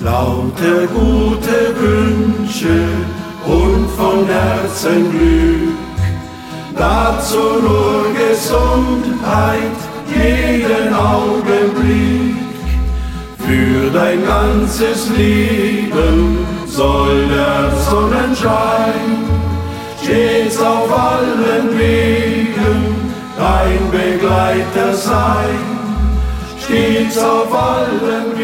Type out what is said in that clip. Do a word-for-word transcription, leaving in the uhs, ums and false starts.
Lauter gute Wünsche und von Herzen Glück, dazu nur Gesundheit jeden Augenblick. Für dein ganzes Leben soll der Sonnenschein stets auf allen Wegen dein Begleiter sein, stets auf allen